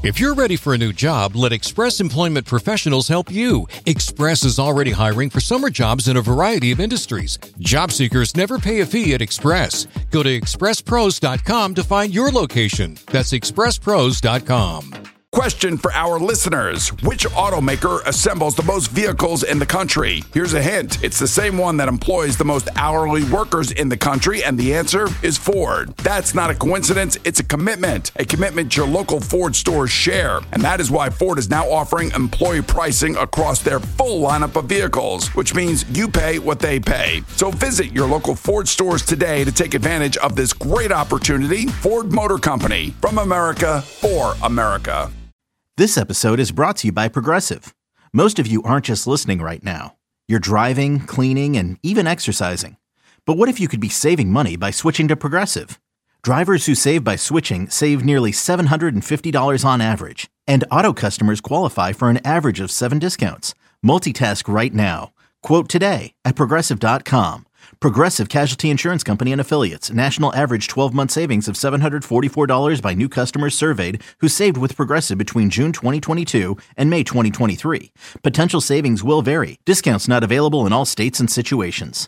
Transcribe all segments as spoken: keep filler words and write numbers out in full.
If you're ready for a new job, let Express Employment Professionals help you. Express is already hiring for summer jobs in a variety of industries. Job seekers never pay a fee at Express. Go to express pros dot com to find your location. That's express pros dot com. Question for our listeners. Which automaker assembles the most vehicles in the country? Here's a hint. It's the same one that employs the most hourly workers in the country, and the answer is Ford. That's not a coincidence. It's a commitment. A commitment your local Ford stores share. And that is why Ford is now offering employee pricing across their full lineup of vehicles, which means you pay what they pay. So visit your local Ford stores today to take advantage of this great opportunity. Ford Motor Company. From America, for America. This episode is brought to you by Progressive. Most of you aren't just listening right now. You're driving, cleaning, and even exercising. But what if you could be saving money by switching to Progressive? Drivers who save by switching save nearly seven hundred fifty dollars on average. And auto customers qualify for an average of seven discounts. Multitask right now. Quote today at progressive dot com. Progressive Casualty Insurance Company and Affiliates. National average twelve-month savings of seven hundred forty-four dollars by new customers surveyed who saved with Progressive between June twenty twenty-two and May twenty twenty-three. Potential savings will vary. Discounts not available in all states and situations.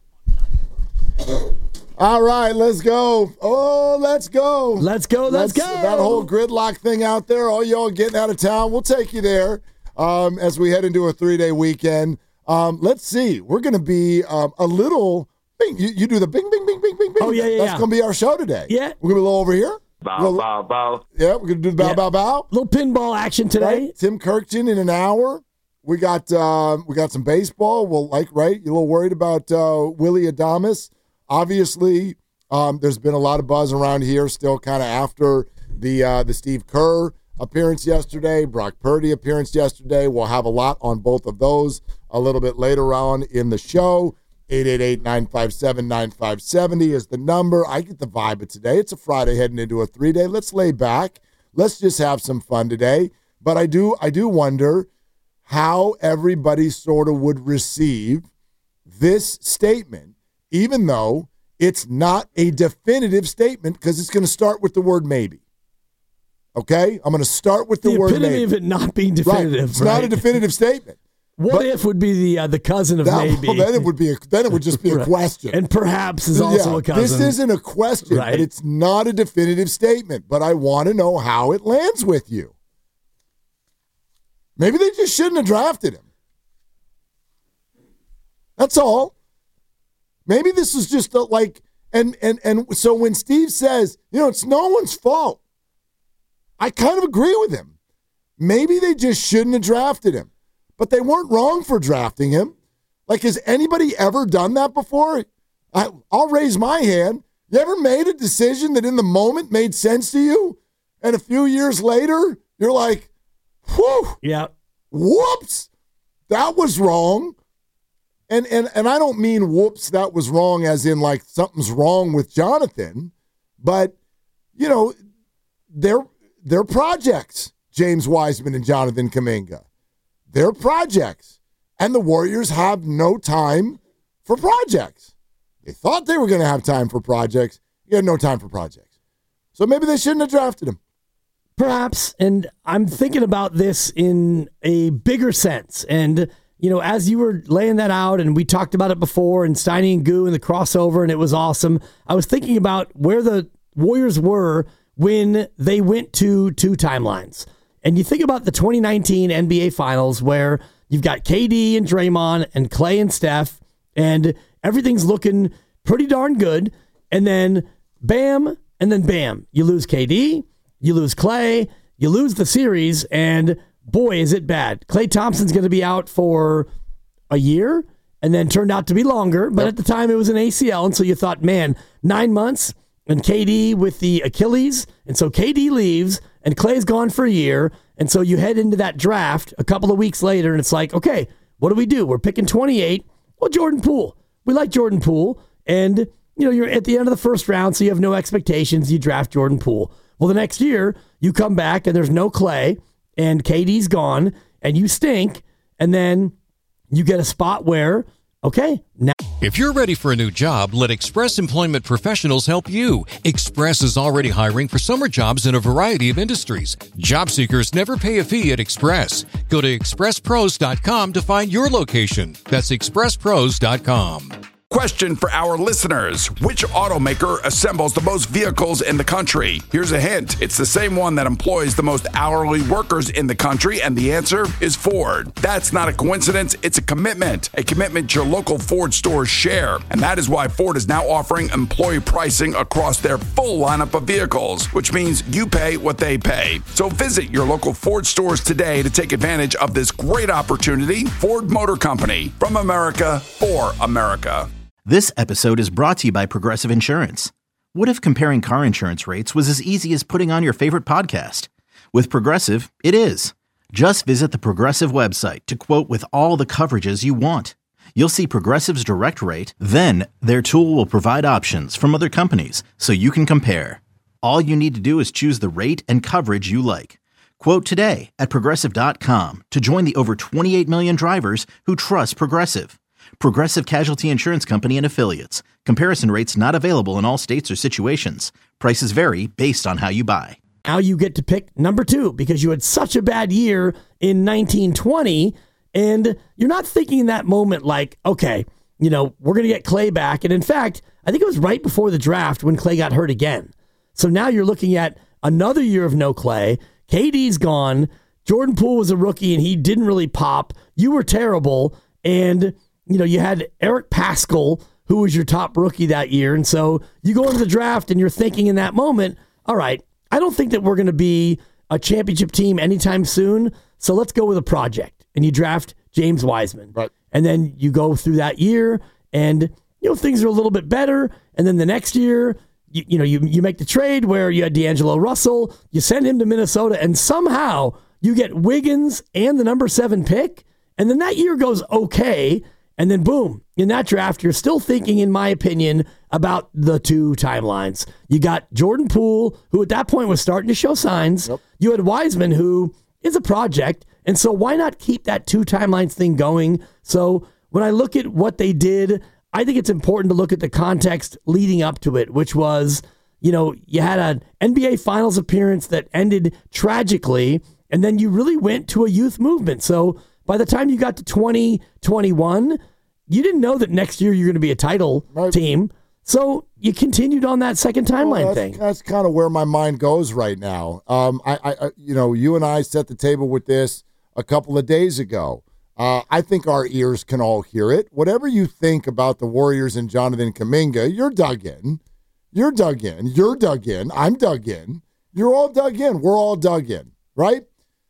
All right, let's go. Oh, let's go. Let's go, let's, let's go. That whole gridlock thing out there, all y'all getting out of town, we'll take you there um, as we head into a three-day weekend. Um, let's see. We're going to be um, a little bing. You, you do the bing, bing, bing, bing, bing, bing. Oh, yeah, yeah, That's yeah. going to be our show today. Yeah. We're going to be a little over here. Bow, little, bow, bow. Yeah, we're going to do the bow, yeah. bow, bow. Little pinball action today. Right? Tim Kirkton in an hour. We got um, we got some baseball. Well, like, right? You're a little worried about uh, Willie Adames. Obviously, um, there's been a lot of buzz around here still kind of after the uh, the Steve Kerr appearance yesterday, Brock Purdy appearance yesterday. We'll have a lot on both of those a little bit later on in the show. eight eight eight, nine five seven, nine five seven zero is the number. I get the vibe of today. It's a Friday heading into a three-day. Let's lay back. Let's just have some fun today. But I do I do wonder how everybody sort of would receive this statement, even though it's not a definitive statement, because it's going to start with the word maybe. Okay? I'm going to start with the, the word maybe. The epitome of it not being definitive. Right. It's right? not a definitive statement. What but, if would be the uh, the cousin of that, maybe? Well, then it would be a, then it would just be a right. question. And perhaps is also yeah, a cousin. This isn't a question, right. but it's not a definitive statement. But I want to know how it lands with you. Maybe they just shouldn't have drafted him. That's all. Maybe this is just a, like, and and and so when Steve says, you know, it's no one's fault, I kind of agree with him. Maybe they just shouldn't have drafted him. But they weren't wrong for drafting him. Like, has anybody ever done that before? I, I'll raise my hand. You ever made a decision that in the moment made sense to you, and a few years later, you're like, whew, yeah, whoops, that was wrong. And, and, and I don't mean whoops, that was wrong as in like something's wrong with Jonathan. But, you know, they're, they're projects, James Wiseman and Jonathan Kuminga. They're projects, and the Warriors have no time for projects. They thought they were going to have time for projects. You had no time for projects. So maybe they shouldn't have drafted him. Perhaps, and I'm thinking about this in a bigger sense. And, you know, as you were laying that out, and we talked about it before, and Steiny and Goo and the crossover, and it was awesome, I was thinking about where the Warriors were when they went to two timelines. And you think about the twenty nineteen N B A Finals where you've got K D and Draymond and Clay and Steph, and everything's looking pretty darn good. And then bam, and then bam, you lose K D, you lose Clay, you lose the series, and boy, is it bad. Klay Thompson's going to be out for a year, and then turned out to be longer. But at the time, it was an A C L, and so you thought, man, nine months, and K D with the Achilles, and so K D leaves, and Clay's gone for a year, and so you head into that draft a couple of weeks later, and it's like, okay, what do we do? We're picking twenty-eight. Well, Jordan Poole. We like Jordan Poole, and you know you're at the end of the first round, so you have no expectations. You draft Jordan Poole. Well, the next year, you come back, and there's no Clay, and K D's gone, and you stink, and then you get a spot where, okay, now... If you're ready for a new job, let Express Employment Professionals help you. Express is already hiring for summer jobs in a variety of industries. Job seekers never pay a fee at Express. Go to express pros dot com to find your location. That's express pros dot com. Question for our listeners. Which automaker assembles the most vehicles in the country? Here's a hint. It's the same one that employs the most hourly workers in the country, and the answer is Ford. That's not a coincidence. It's a commitment. A commitment your local Ford stores share. And that is why Ford is now offering employee pricing across their full lineup of vehicles, which means you pay what they pay. So visit your local Ford stores today to take advantage of this great opportunity. Ford Motor Company. From America, for America. This episode is brought to you by Progressive Insurance. What if comparing car insurance rates was as easy as putting on your favorite podcast? With Progressive, it is. Just visit the Progressive website to quote with all the coverages you want. You'll see Progressive's direct rate, then their tool will provide options from other companies so you can compare. All you need to do is choose the rate and coverage you like. Quote today at progressive dot com to join the over twenty-eight million drivers who trust Progressive. Progressive Casualty Insurance Company and Affiliates. Comparison rates not available in all states or situations. Prices vary based on how you buy. Now you get to pick number two because you had such a bad year in nineteen twenty, and you're not thinking in that moment like, okay, you know, we're going to get Clay back. And in fact, I think it was right before the draft when Clay got hurt again. So now you're looking at another year of no Clay. K D's gone. Jordan Poole was a rookie, and he didn't really pop. You were terrible, and you know, you had Eric Paschall, who was your top rookie that year. And so you go into the draft and you're thinking in that moment, all right, I don't think that we're going to be a championship team anytime soon. So let's go with a project. And you draft James Wiseman. Right. And then you go through that year and, you know, things are a little bit better. And then the next year, you, you know, you, you make the trade where you had D'Angelo Russell, you send him to Minnesota, and somehow you get Wiggins and the number seven pick. And then that year goes okay. And then boom, in that draft, you're still thinking, in my opinion, about the two timelines. You got Jordan Poole, who at that point was starting to show signs. Yep. You had Wiseman, who is a project. And so why not keep that two timelines thing going? So when I look at what they did, I think it's important to look at the context leading up to it, which was, you know, you had an N B A Finals appearance that ended tragically, and then you really went to a youth movement. So by the time you got to twenty twenty-one, you didn't know that next year you're going to be a title right. team. So you continued on that second timeline well, that's, thing. That's kind of where my mind goes right now. Um, I, I, you know, you and I set the table with this a couple of days ago. Uh, I think our ears can all hear it. Whatever you think about the Warriors and Jonathan Kuminga, you're dug in. You're dug in. You're dug in. I'm dug in. You're all dug in. We're all dug in, right?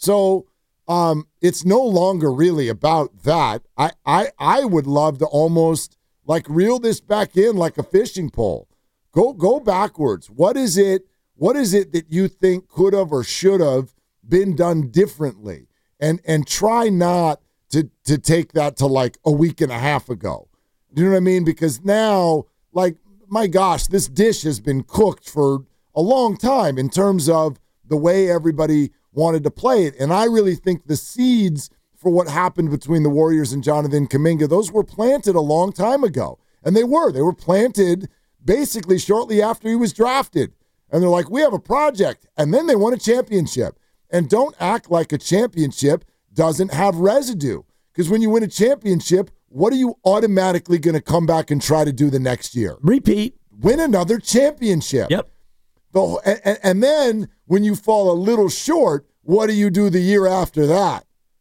So Um, it's no longer really about that. I, I, I would love to almost like reel this back in like a fishing pole. Go go backwards. What is it? What is it that you think could have or should have been done differently? And and try not to to take that to like a week and a half ago. You know what I mean? Because now, like, my gosh, this dish has been cooked for a long time in terms of the way everybody wanted to play it. And I really think the seeds for what happened between the Warriors and Jonathan Kuminga, those were planted a long time ago. And they were. They were planted basically shortly after he was drafted. And they're like, we have a project. And then they won a championship. And don't act like a championship doesn't have residue. Because when you win a championship, what are you automatically going to come back and try to do the next year? Repeat. Win another championship. Yep. The, and, and then when you fall a little short, what do you do the year after that?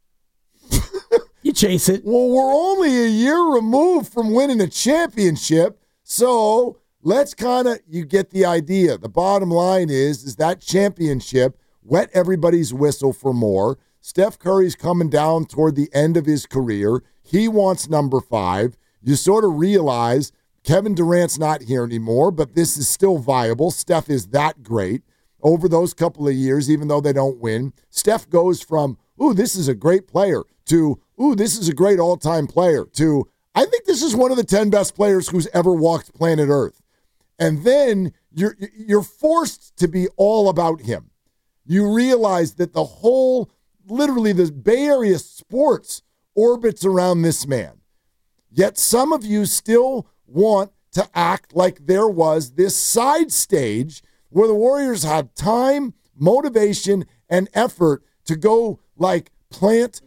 You chase it. Well, we're only a year removed from winning a championship, so let's kind of, you get the idea. The bottom line is, is that championship wet everybody's whistle for more. Steph Curry's coming down toward the end of his career. He wants number five. You sort of realize Kevin Durant's not here anymore, but this is still viable. Steph is that great. Over those couple of years, even though they don't win, Steph goes from, ooh, this is a great player, to, ooh, this is a great all-time player, to, I think this is one of the ten best players who's ever walked planet Earth. And then you're you're forced to be all about him. You realize that the whole, literally the Bay Area sports orbits around this man. Yet some of you still want to act like there was this side stage where the Warriors had time, motivation, and effort to go like plant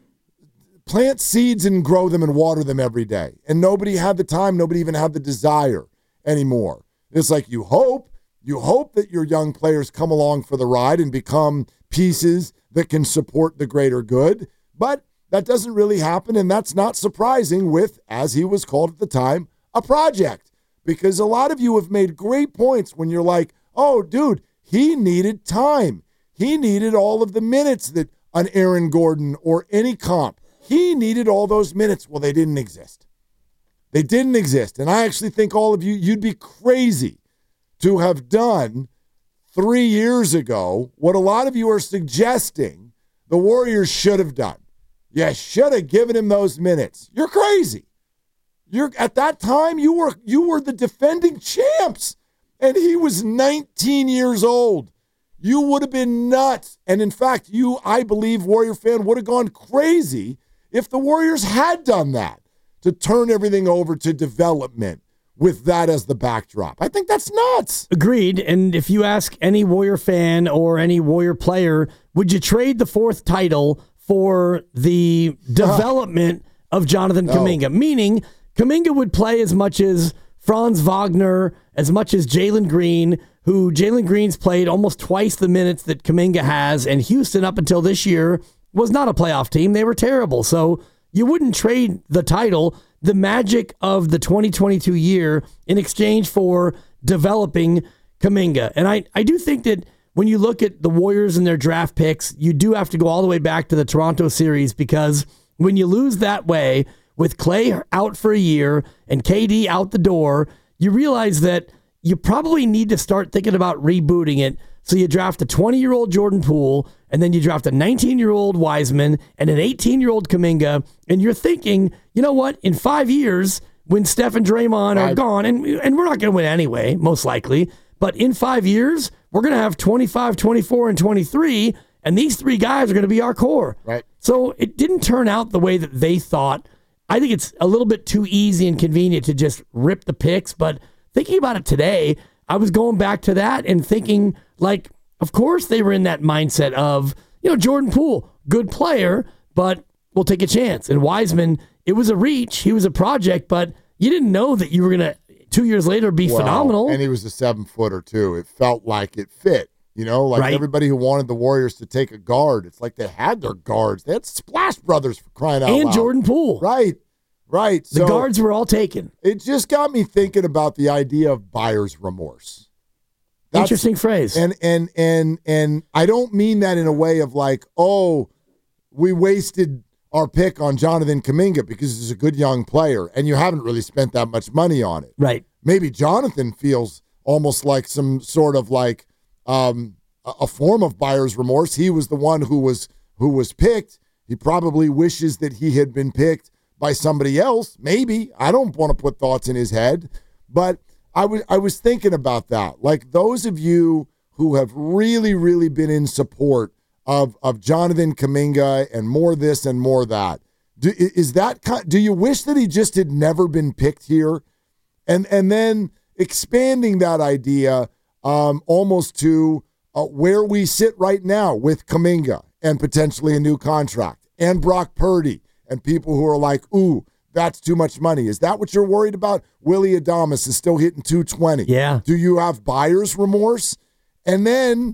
plant seeds and grow them and water them every day. And nobody had the time, nobody even had the desire anymore. It's like you hope, you hope that your young players come along for the ride and become pieces that can support the greater good. But that doesn't really happen, and that's not surprising with, as he was called at the time, a project. Because a lot of you have made great points when you're like, oh, dude, he needed time. He needed all of the minutes that an Aaron Gordon or any comp. He needed all those minutes. Well, they didn't exist. They didn't exist. And I actually think all of you, you'd be crazy to have done three years ago what a lot of you are suggesting the Warriors should have done. You should have given him those minutes. You're crazy. You're at that time, you were you were the defending champs, and he was nineteen years old. You would have been nuts. And in fact, you, I believe, Warrior fan, would have gone crazy if the Warriors had done that, to turn everything over to development with that as the backdrop. I think that's nuts. Agreed. And if you ask any Warrior fan or any Warrior player, would you trade the fourth title for the development uh, of Jonathan no. Kuminga? Meaning, Kuminga would play as much as Franz Wagner, as much as Jalen Green, who Jalen Green's played almost twice the minutes that Kuminga has, and Houston up until this year was not a playoff team. They were terrible. So you wouldn't trade the title, the magic of the twenty twenty-two year, in exchange for developing Kuminga. And I, I do think that when you look at the Warriors and their draft picks, you do have to go all the way back to the Toronto series, because when you lose that way, with Klay out for a year and K D out the door, you realize that you probably need to start thinking about rebooting it. So you draft a twenty-year-old Jordan Poole, and then you draft a nineteen-year-old Wiseman and an eighteen-year-old Kuminga, and you're thinking, you know what, in five years, when Steph and Draymond are gone, and, and we're not going to win anyway, most likely, but in five years, we're going to have twenty-five, twenty-four, and twenty-three, and these three guys are going to be our core. Right. So it didn't turn out the way that they thought. I think it's a little bit too easy and convenient to just rip the picks, but thinking about it today, I was going back to that and thinking, like, of course they were in that mindset of, you know, Jordan Poole, good player, but we'll take a chance. And Wiseman, it was a reach. He was a project, but you didn't know that you were going to, two years later, be well, phenomenal. And he was a seven-footer, too. It felt like it fit. You know, like right. everybody who wanted the Warriors to take a guard, it's like they had their guards. They had Splash Brothers, for crying out and loud. And Jordan Poole. Right, right. The so guards were all taken. It just got me thinking about the idea of buyer's remorse. That's, Interesting phrase. And and and and I don't mean that in a way of like, oh, we wasted our pick on Jonathan Kuminga because he's a good young player, and you haven't really spent that much money on it. Right. Maybe Jonathan feels almost like some sort of like um, a form of buyer's remorse. He was the one who was who was picked. He probably wishes that he had been picked by somebody else. Maybe. I don't want to put thoughts in his head, but I was I was thinking about that. Like those of you who have really, really been in support of of Jonathan Kuminga and more this and more that. Do, is that do you wish that he just had never been picked here? And and then expanding that idea um, almost to uh, where we sit right now with Kuminga and potentially a new contract and Brock Purdy and people who are like, ooh, that's too much money. Is that what you're worried about? Willie Adames is still hitting two twenty. Yeah. Do you have buyer's remorse? And then,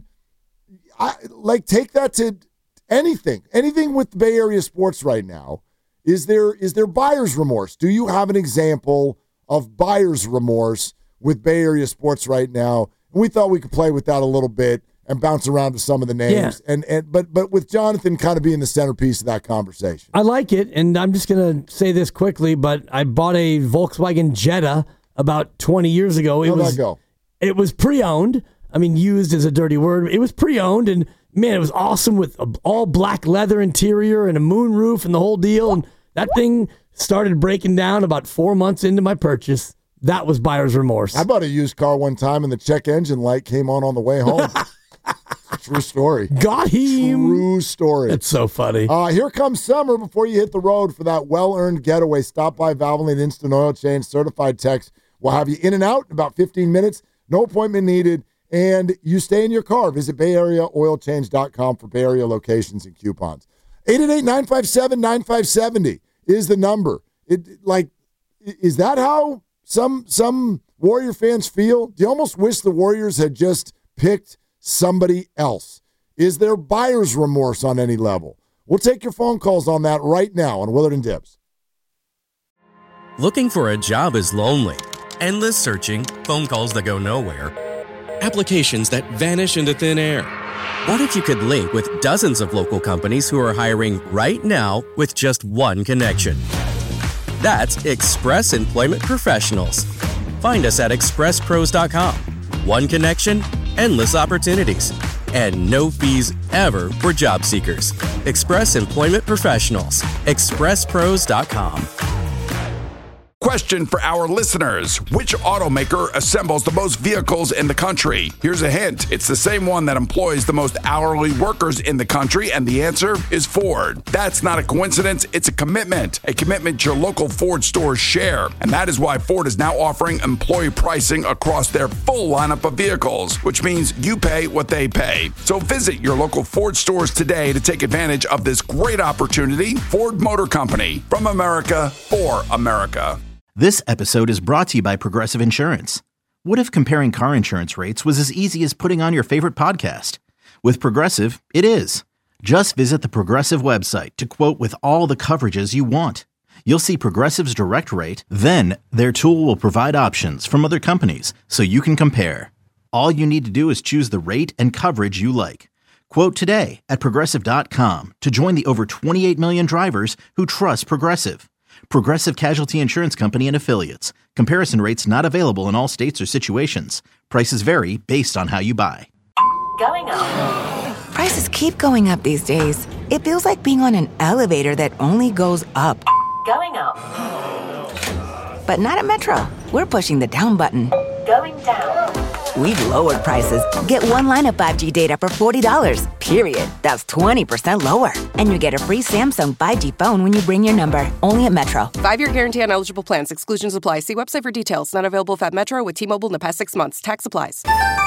I, like, take that to anything. Anything with Bay Area sports right now. Is there is there buyer's remorse? Do you have an example of buyer's remorse with Bay Area sports right now? And we thought we could play with that a little bit and bounce around to some of the names. Yeah. And and but but with Jonathan kind of being the centerpiece of that conversation. I like it, and I'm just going to say this quickly, but I bought a Volkswagen Jetta about twenty years ago. It How'd was that go? It was pre-owned. I mean, used is a dirty word. It was pre-owned, and man, it was awesome with a all black leather interior and a moon roof and the whole deal. And that thing started breaking down about four months into my purchase. That was buyer's remorse. I bought a used car one time, and the check engine light came on on the way home. True story. Got him. True story. It's so funny. Uh, here comes summer. Before you hit the road for that well-earned getaway, stop by Valvoline Instant Oil Change. Certified techs will have you in and out in about fifteen minutes. No appointment needed. And you stay in your car. Visit Bay Area Oil Change dot com for Bay Area locations and coupons. eight eight eight, nine five seven, nine five seven zero is the number. It like, is that how some some Warrior fans feel? Do you almost wish the Warriors had just picked somebody else? Is there buyer's remorse on any level? We'll take your phone calls on that right now on Willard and Dibs. Looking for a job is lonely. Endless searching, phone calls that go nowhere, applications that vanish into thin air. What if you could link with dozens of local companies who are hiring right now with just one connection? That's Express Employment Professionals. Find us at express pros dot com. One connection, endless opportunities, and no fees ever for job seekers. Express Employment Professionals. express pros dot com. Question for our listeners. Which automaker assembles the most vehicles in the country? Here's a hint. It's the same one that employs the most hourly workers in the country, and the answer is Ford. That's not a coincidence. It's a commitment. A commitment your local Ford stores share. And that is why Ford is now offering employee pricing across their full lineup of vehicles, which means you pay what they pay. So visit your local Ford stores today to take advantage of this great opportunity. Ford Motor Company. From America, for America. This episode is brought to you by Progressive Insurance. What if comparing car insurance rates was as easy as putting on your favorite podcast? With Progressive, it is. Just visit the Progressive website to quote with all the coverages you want. You'll see Progressive's direct rate, then their tool will provide options from other companies so you can compare. All you need to do is choose the rate and coverage you like. Quote today at progressive dot com to join the over twenty-eight million drivers who trust Progressive. Progressive Casualty Insurance Company and Affiliates. Comparison rates not available in all states or situations. Prices vary based on how you buy. Going up. Prices keep going up these days. It feels like being on an elevator that only goes up. Going up. But not at Metro. We're pushing the down button. Going down. We've lowered prices. Get one line of five G data for forty dollars, period. That's twenty percent lower. And you get a free Samsung five G phone when you bring your number. Only at Metro. Five-year guarantee on eligible plans. Exclusions apply. See website for details. Not available if at Metro with T-Mobile in the past six months. Tax applies.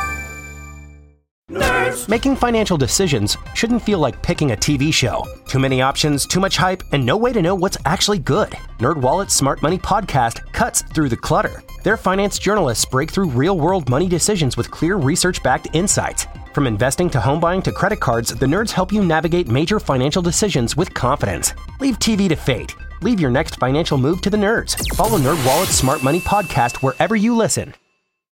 Nerds. Making financial decisions shouldn't feel like picking a T V show. Too many options, too much hype, and no way to know what's actually good. NerdWallet's Smart Money Podcast cuts through the clutter. Their finance journalists break through real-world money decisions with clear research-backed insights. From investing to home buying to credit cards, the nerds help you navigate major financial decisions with confidence. Leave T V to fate. Leave your next financial move to the nerds. Follow NerdWallet's Smart Money Podcast wherever you listen.